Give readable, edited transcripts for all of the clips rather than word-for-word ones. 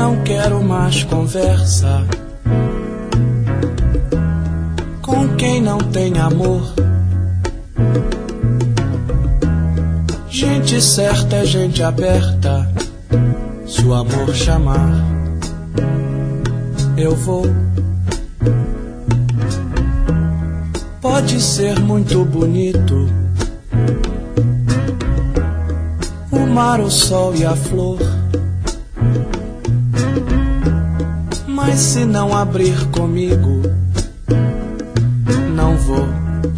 Não quero mais conversa com quem não tem amor. Gente certa é gente aberta. Se o amor chamar, eu vou. Pode ser muito bonito o mar, o sol e a flor, mas se não abrir comigo, não vou,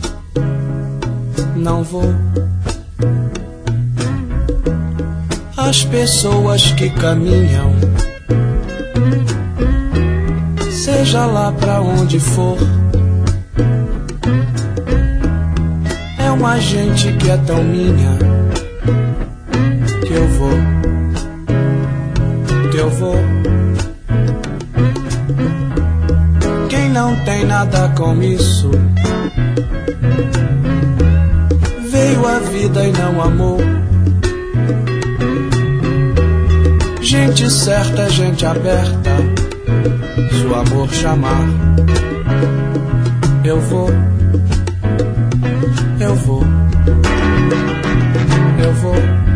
não vou. As pessoas que caminham, seja lá pra onde for, é uma gente que é tão minha que eu vou, que eu vou. Quem não tem nada com isso, veio a vida e não amou. Gente certa é gente aberta. Se o amor chamar, eu vou, eu vou, eu vou.